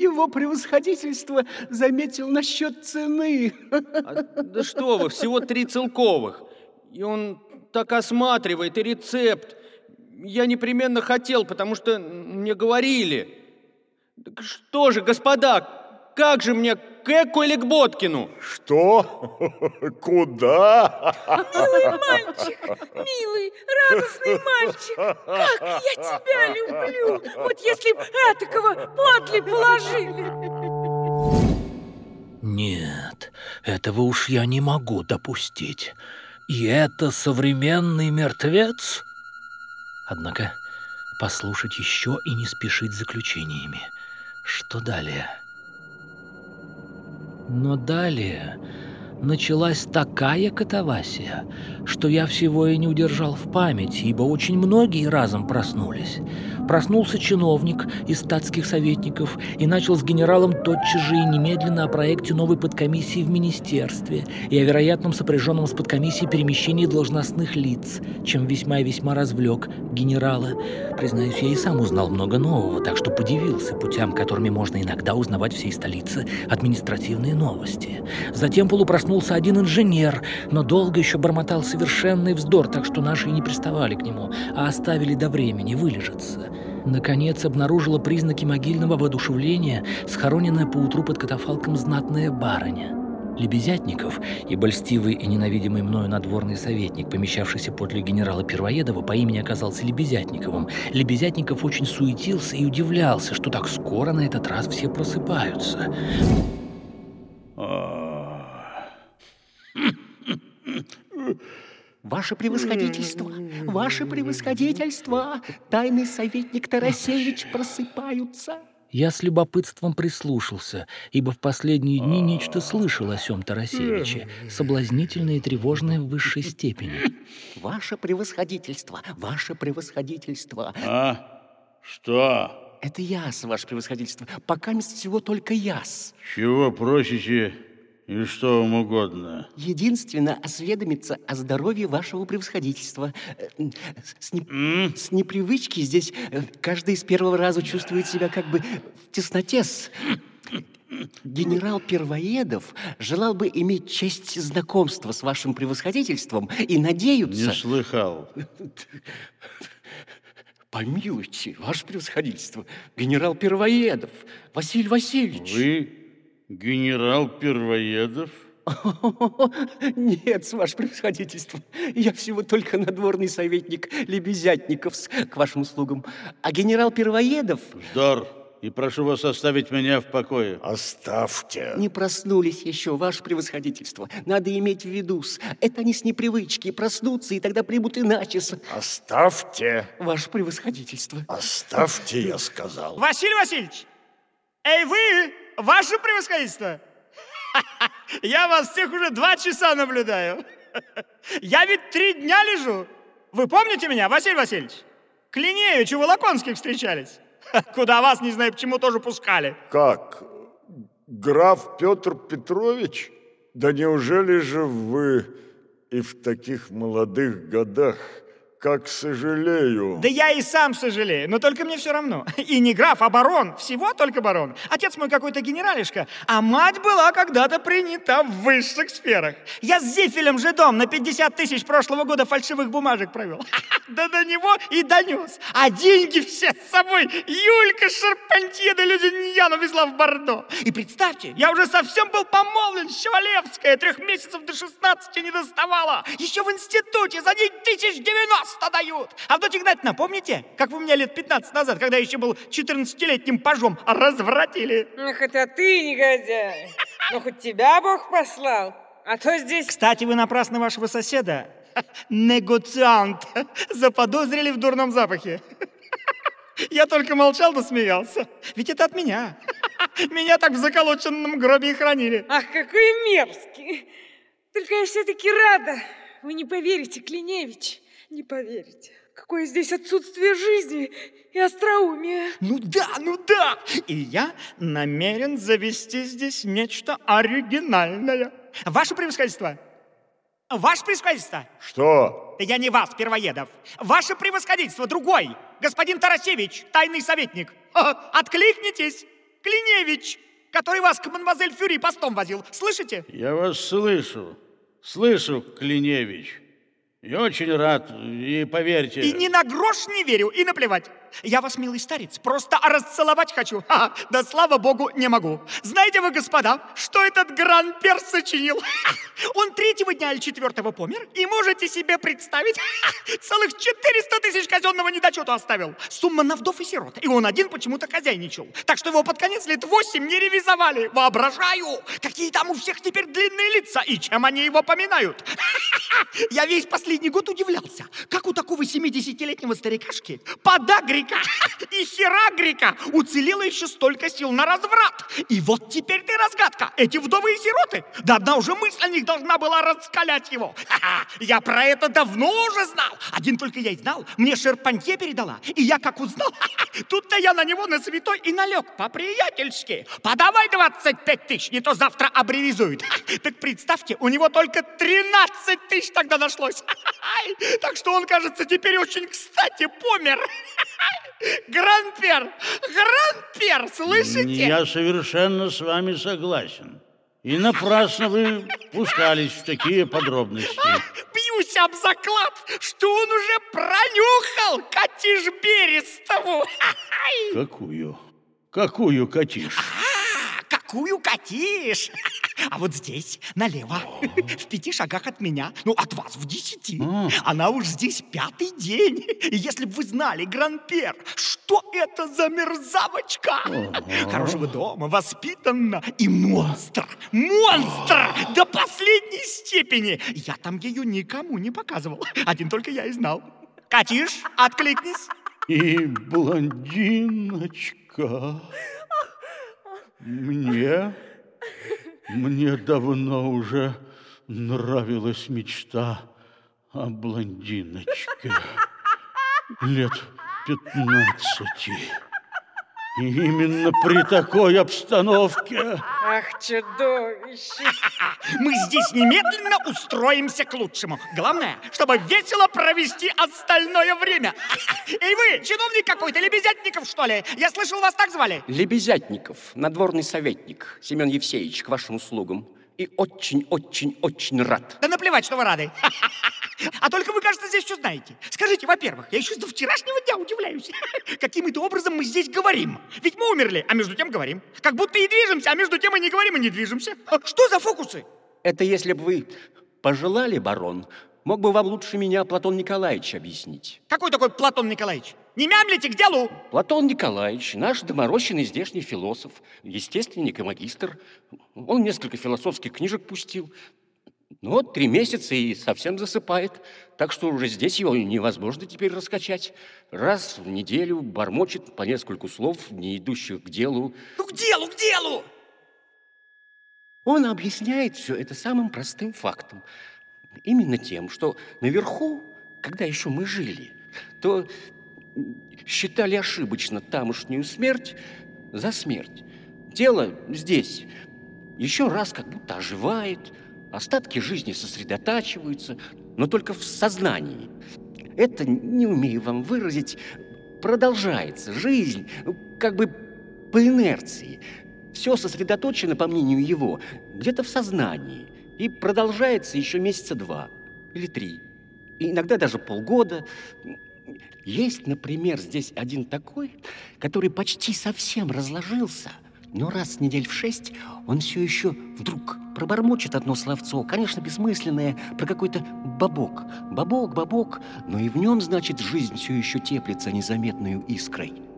Его превосходительство заметил насчет цены. Да что вы, всего 3 целковых. И он так осматривает, и рецепт. Я непременно хотел, потому что мне говорили. Так что же, господа, как же мне к Эку или к Боткину? Что? Куда? Милый мальчик, милый, радостный мальчик, как я тебя люблю! Вот если б этакого подле положили. Нет, этого уж я не могу допустить. И это современный мертвец? Однако послушать еще и не спешить с заключениями. Что далее? Но далее началась такая катавасия, что я всего и не удержал в памяти, ибо очень многие разом проснулись. Проснулся чиновник из статских советников и начал с генералом тотчас же и немедленно о проекте новой подкомиссии в министерстве и о вероятном сопряженном с подкомиссией перемещении должностных лиц, чем весьма и весьма развлек генерала. Признаюсь, я и сам узнал много нового, так что подивился путям, которыми можно иногда узнавать в всей столице административные новости. Затем полупроснулся один инженер, но долго еще бормотал совершенный вздор, так что наши и не приставали к нему, а оставили до времени вылежаться. Наконец обнаружила признаки могильного воодушевления схороненная поутру под катафалком знатная барыня. Лебезятников, ибо льстивый и ненавидимый мною надворный советник, помещавшийся подле генерала Первоедова, по имени оказался Лебезятниковым. Лебезятников очень суетился и удивлялся, что так скоро на этот раз все просыпаются. Ваше превосходительство, тайный советник Тарасевич просыпаются. Я с любопытством прислушался, ибо в последние дни нечто слышал о сём Тарасевиче, соблазнительное и тревожное в высшей степени. Ваше превосходительство. Что? Это яс, ваше превосходительство. Пока всего только яс. Чего просите и что вам угодно? Единственно осведомиться о здоровье вашего превосходительства. С непривычки здесь каждый с первого раза чувствует себя как бы в тесноте. Генерал Первоедов желал бы иметь честь знакомства с вашим превосходительством и надеются... Не слыхал. Помилуйте, ваше превосходительство, генерал Первоедов, Василий Васильевич. Вы генерал Первоедов? Нет, ваше превосходительство, я всего только надворный советник Лебезятников к вашим услугам. А генерал Первоедов... Вздор, и прошу вас оставить меня в покое. Оставьте. Не проснулись еще, ваше превосходительство. Надо иметь в виду, это они с непривычки проснутся, и тогда примут иначе. Оставьте. Ваше превосходительство. Оставьте, я сказал. Василий Васильевич! Эй, вы, ваше превосходительство! Я вас всех уже 2 часа наблюдаю. Я ведь 3 дня лежу. Вы помните меня, Василий Васильевич? К Линеевичу Волоконских встречались. Куда вас, не знаю почему, тоже пускали. Как? Граф Петр Петрович? Да неужели же вы и в таких молодых годах? Как сожалею. Да я и сам сожалею, но только мне все равно. И не граф, а барон. Всего только барон. Отец мой какой-то генералишка, а мать была когда-то принята в высших сферах. Я с Зифелем жидом на 50 тысяч прошлого года фальшивых бумажек провел. Да до него и донес. А деньги все с собой Юлька Шарпантье да Люзиньян увезла в Бордо. И представьте, я уже совсем был помолвлен, Щавалевская, 3 месяцев до 16 не доставала. Еще в институте за день 1090 дают. Авдотья Игнатьевна, помните, как вы меня лет 15 назад, когда я еще был 14-летним пажом, развратили? Ах, это ты, негодяй. Ну, хоть тебя Бог послал. А то здесь... Кстати, вы напрасно вашего соседа, негоциант, заподозрили в дурном запахе. Я только молчал да смеялся. Ведь это от меня. Меня так в заколоченном гробе и хранили. Ах, какой мерзкий. Только я все-таки рада. Вы не поверите, Клиневич. Не поверите. Какое здесь отсутствие жизни и остроумия. Ну да. И я намерен завести здесь нечто оригинальное. Ваше превосходительство. Ваше превосходительство. Что? Да я не вас, Первоедов. Ваше превосходительство, другой. Господин Тарасевич, тайный советник. Откликнитесь. Клиневич, который вас к мадемуазель Фюри постом возил. Слышите? Я вас слышу. Слышу, Клиневич. Я очень рад, и поверьте... И ни на грош не верю, и наплевать. Я вас, милый старец, просто расцеловать хочу. Да слава богу, не могу. Знаете вы, господа, что этот Гран-Пер сочинил? Он 3-го дня или 4-го помер, и можете себе представить, целых 400 тысяч казенного недочета оставил. Сумма на вдов и сирот. И он один почему-то хозяйничал. Так что его под конец лет 8 не ревизовали. Воображаю, какие там у всех теперь длинные лица, и чем они его поминают. Я весь последний год удивлялся, как у такого 70-летнего старикашки подагрика и херагрика уцелело еще столько сил на разврат. И вот теперь ты разгадка. Эти вдовы и сироты. Да одна уже мысль о них должна была раскалять его. Я про это давно уже знал. Один только я и знал. Мне Шерпантье передала. И я как узнал, тут-то я на него на святой и налег по-приятельски. Подавай 25 тысяч, не то завтра абревизуют. Так представьте, у него только 13 тысяч тогда нашлось. Так что он, кажется, теперь очень кстати помер. Гран-Пер! Гран-Пер! Слышите? Я совершенно с вами согласен. И напрасно вы пускались в такие подробности. Бьюсь об заклад, что он уже пронюхал Катиш Берестову. Какую? Какую Катиш? Какую Катиш? А вот здесь, налево, в 5 шагах от меня, ну, от вас в 10. Она уж здесь 5-й день. И если бы вы знали, Гран-Пер, что это за мерзавочка? Хорошего дома, воспитанна и монстр. Монстр до последней степени. Я там ее никому не показывал. Один только я и знал. Катиш, откликнись. И блондиночка. Мне давно уже нравилась мечта о блондиночке. Лет 15. И именно при такой обстановке... Ах, чудовище! Мы здесь немедленно устроимся к лучшему. Главное, чтобы весело провести остальное время. Эй вы, чиновник какой-то, Лебезятников, что ли? Я слышал, вас так звали? Лебезятников, надворный советник, Семен Евсеевич, к вашим услугам. И очень-очень-очень рад. Да наплевать, что вы рады. А только вы, кажется, здесь что знаете. Скажите, во-первых, я еще до вчерашнего дня удивляюсь. Каким-то образом мы здесь говорим. Ведь мы умерли, а между тем говорим. Как будто и движемся, а между тем и не говорим, и не движемся. Что за фокусы? Это если бы вы пожелали, барон, мог бы вам лучше меня Платон Николаевич объяснить. Какой такой Платон Николаевич? Не мямлите, к делу! Платон Николаевич, наш доморощенный здешний философ, естественник и магистр. Он несколько философских книжек пустил. Ну вот 3 месяца и совсем засыпает. Так что уже здесь его невозможно теперь раскачать. Раз в неделю бормочет по нескольку слов, не идущих к делу. Ну, к делу, к делу! Он объясняет все это самым простым фактом. Именно тем, что наверху, когда еще мы жили, то считали ошибочно тамошнюю смерть за смерть. Тело здесь еще раз как будто оживает, остатки жизни сосредотачиваются, но только в сознании. Это, не умею вам выразить, продолжается жизнь, как бы по инерции. Все сосредоточено, по мнению его, где-то в сознании. И продолжается еще месяца 2 или 3. И иногда даже полгода. Есть, например, здесь один такой, который почти совсем разложился, но раз в недель в 6 он все еще вдруг пробормочет одно словцо, конечно, бессмысленное, про какой-то бобок. Бобок, бобок, но и в нем, значит, жизнь все еще теплится незаметной искрой.